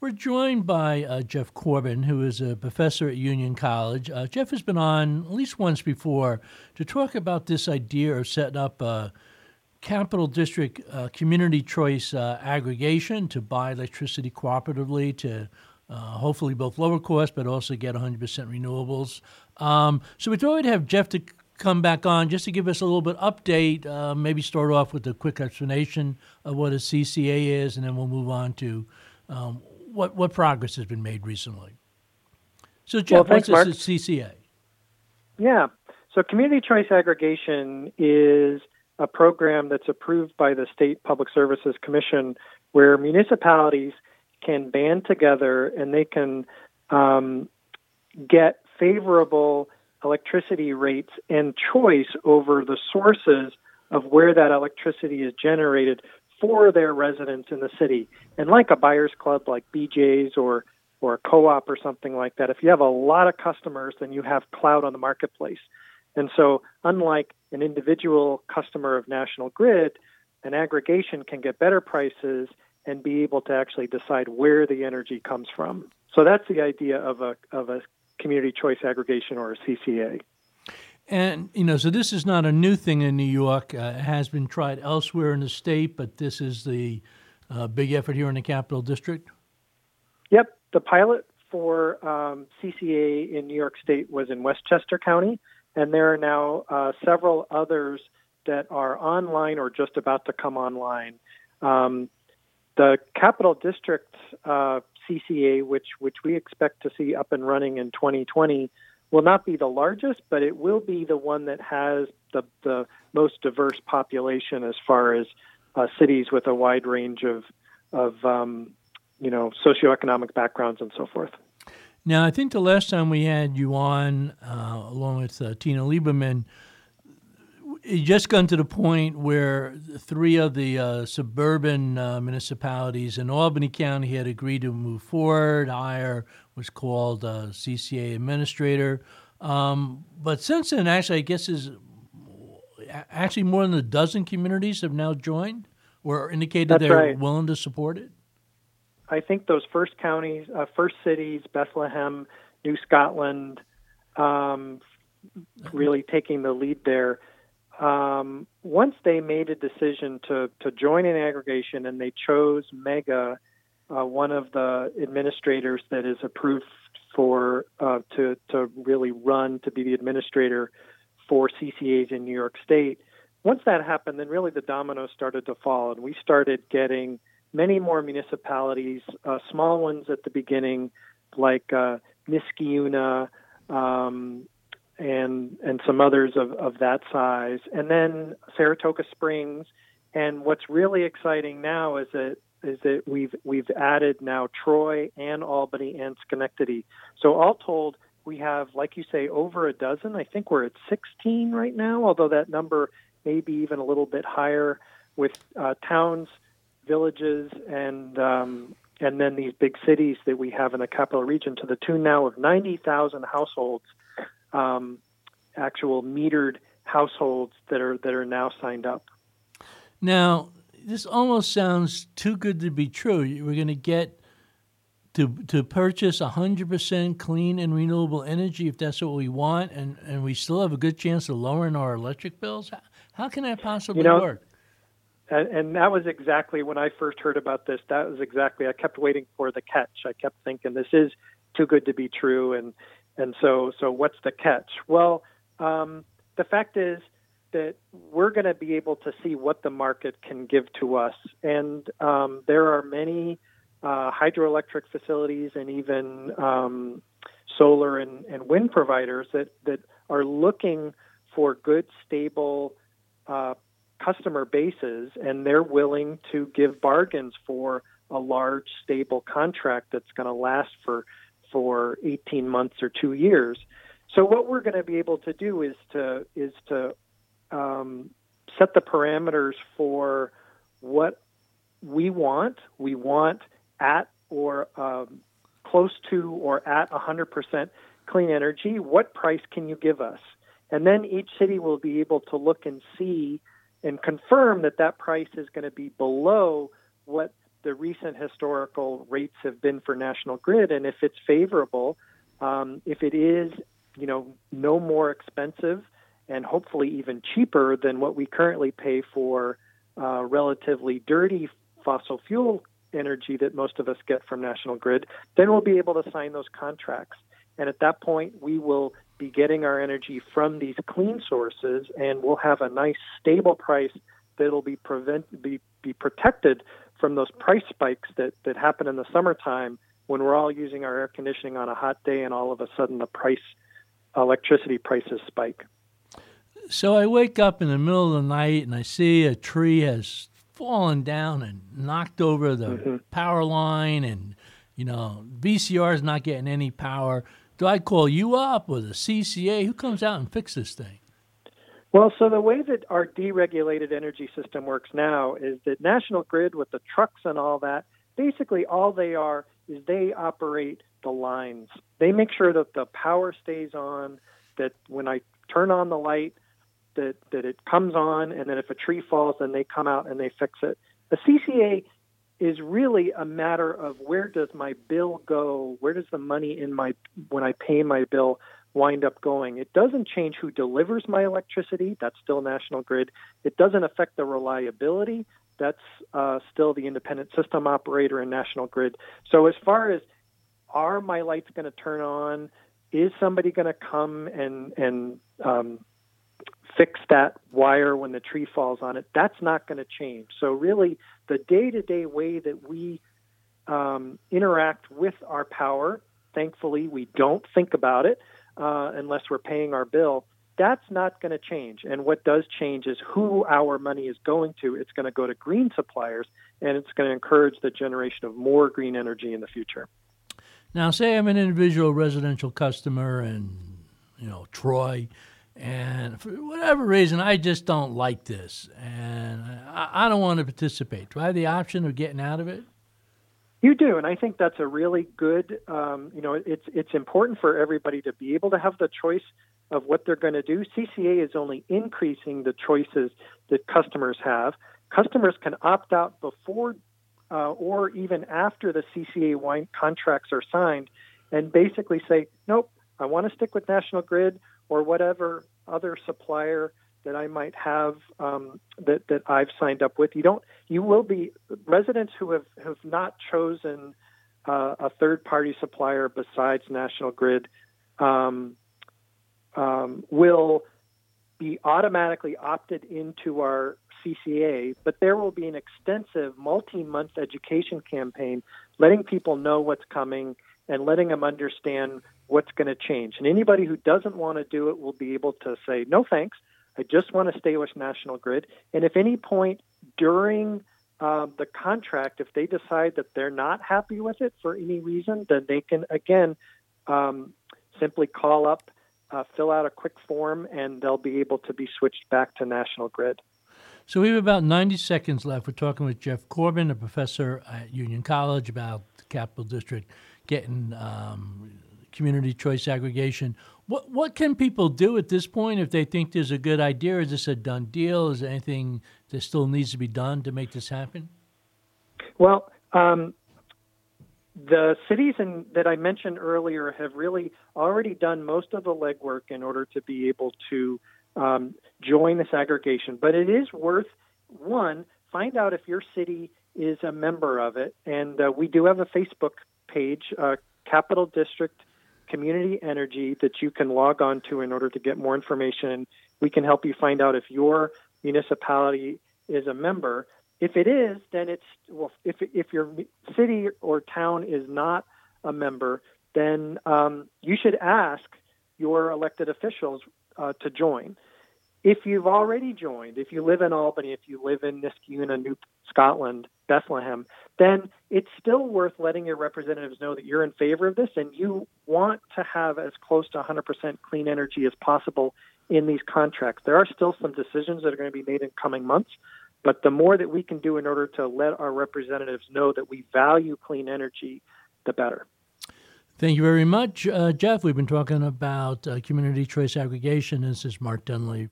We're joined by Jeff Corbin, who is a professor at Union College. Jeff has been on at least once before to talk about this idea of setting up a Capital District community choice aggregation to buy electricity cooperatively to hopefully both lower cost but also get 100% renewables. So we thought we'd have Jeff to come back on just to give us a little bit update, maybe start off with a quick explanation of what a CCA is, and then we'll move on to what progress has been made recently. So, Jeff, thanks, what's Mark. a CCA? Yeah. So community choice aggregation is a program that's approved by the State Public Services Commission where municipalities can band together and they can get favorable electricity rates and choice over the sources of where that electricity is generated for their residents in the city. And like a buyer's club like BJ's or a co-op or something like that, if you have a lot of customers, then you have clout on the marketplace. And so unlike an individual customer of National Grid, an aggregation can get better prices and be able to actually decide where the energy comes from. So that's the idea of a community choice aggregation, or a CCA. And, so this is not a new thing in New York. It has been tried elsewhere in the state, but this is the big effort here in the Capital District? Yep. The pilot for CCA in New York State was in Westchester County, and there are now several others that are online or just about to come online. The Capital District CCA, which we expect to see up and running in 2020, will not be the largest, but it will be the one that has the most diverse population as far as cities with a wide range of socioeconomic backgrounds and so forth. Now, I think the last time we had you on, along with Tina Lieberman, it just gotten to the point where three of the suburban municipalities in Albany County had agreed to move forward, hire what's called a CCA administrator. But since then, actually, I guess is actually more than a dozen communities have now joined or indicated That's they're right. willing to support it. I think those first cities, Bethlehem, New Scotland, really taking the lead there. Once they made a decision to join an aggregation and they chose Mega, one of the administrators that is approved for to really run to be the administrator for CCAs in New York State. Once that happened, then really the dominoes started to fall, and we started getting many more municipalities, small ones at the beginning, like Niskayuna, and some others of that size, and then Saratoga Springs. And what's really exciting now is that we've added now Troy and Albany and Schenectady. So all told, we have, like you say, over a dozen. I think we're at 16 right now, although that number may be even a little bit higher, with towns, villages, and then these big cities that we have in the capital region, to the tune now of 90,000 households, actual metered households that are now signed up. Now, this almost sounds too good to be true. We're going to get to purchase 100% clean and renewable energy if that's what we want, and we still have a good chance of lowering our electric bills. How can that possibly work? And that was exactly when I first heard about this. That was exactly, I kept waiting for the catch. I kept thinking this is too good to be true. And so what's the catch? Well, the fact is that we're going to be able to see what the market can give to us. And there are many hydroelectric facilities and even solar and wind providers that are looking for good, stable customer bases, and they're willing to give bargains for a large, stable contract that's going to last for 18 months or 2 years. So what we're going to be able to do is to set the parameters for what we want. We want at or close to or at 100% clean energy. What price can you give us? And then each city will be able to look and see and confirm that price is going to be below what the recent historical rates have been for National Grid, and if it's favorable, if it is, no more expensive and hopefully even cheaper than what we currently pay for relatively dirty fossil fuel energy that most of us get from National Grid, then we'll be able to sign those contracts. And at that point, we will be getting our energy from these clean sources, and we'll have a nice stable price that'll be protected from those price spikes that happen in the summertime when we're all using our air conditioning on a hot day and all of a sudden the electricity prices spike. So I wake up in the middle of the night and I see a tree has fallen down and knocked over the power line, and VCR is not getting any power. Do I call you up or the CCA? Who comes out and fixes this thing? Well, so the way that our deregulated energy system works now is that National Grid, with the trucks and all that, basically all they are is they operate the lines. They make sure that the power stays on, that when I turn on the light, that it comes on, and then if a tree falls, then they come out and they fix it. The CCA is really a matter of where does my bill go, where does the money when I pay my bill wind up going. It doesn't change who delivers my electricity. That's still National Grid. It doesn't affect the reliability. That's still the independent system operator in National Grid. So as far as are my lights going to turn on, is somebody going to come and fix that wire when the tree falls on it, that's not going to change. So really the day-to-day way that we interact with our power, thankfully we don't think about it, unless we're paying our bill, that's not going to change. And what does change is who our money is going to. It's going to go to green suppliers, and it's going to encourage the generation of more green energy in the future. Now, say I'm an individual residential customer in, Troy, and for whatever reason, I just don't like this, and I don't want to participate. Do I have the option of getting out of it? You do, and I think that's a really good, it's important for everybody to be able to have the choice of what they're going to do. CCA is only increasing the choices that customers have. Customers can opt out before or even after the CCA contracts are signed and basically say, nope, I want to stick with National Grid or whatever other supplier that I might have that I've signed up with. You will be residents who have not chosen a third-party supplier besides National Grid will be automatically opted into our CCA, but there will be an extensive multi-month education campaign letting people know what's coming and letting them understand what's going to change. And anybody who doesn't want to do it will be able to say, no thanks, I just want to stay with National Grid. And if any point during the contract, if they decide that they're not happy with it for any reason, then they can, again, simply call up, fill out a quick form, and they'll be able to be switched back to National Grid. So we have about 90 seconds left. We're talking with Jeff Corbin, a professor at Union College, about the Capital District getting community choice aggregation. What can people do at this point if they think there's a good idea? Is this a done deal? Is there anything that still needs to be done to make this happen? Well, the cities that I mentioned earlier have really already done most of the legwork in order to be able to join this aggregation. But it is worth, one, find out if your city is a member of it. And we do have a Facebook page, Capital District Community Energy, that you can log on to in order to get more information. We can help you find out if your municipality is a member. If it is, then if your city or town is not a member, then you should ask your elected officials to join. If you've already joined, if you live in Albany, if you live in Niskayuna, New Scotland, Bethlehem, then it's still worth letting your representatives know that you're in favor of this and you want to have as close to 100% clean energy as possible in these contracts. There are still some decisions that are going to be made in coming months, but the more that we can do in order to let our representatives know that we value clean energy, the better. Thank you very much, Jeff. We've been talking about community choice aggregation. This is Mark Dunley.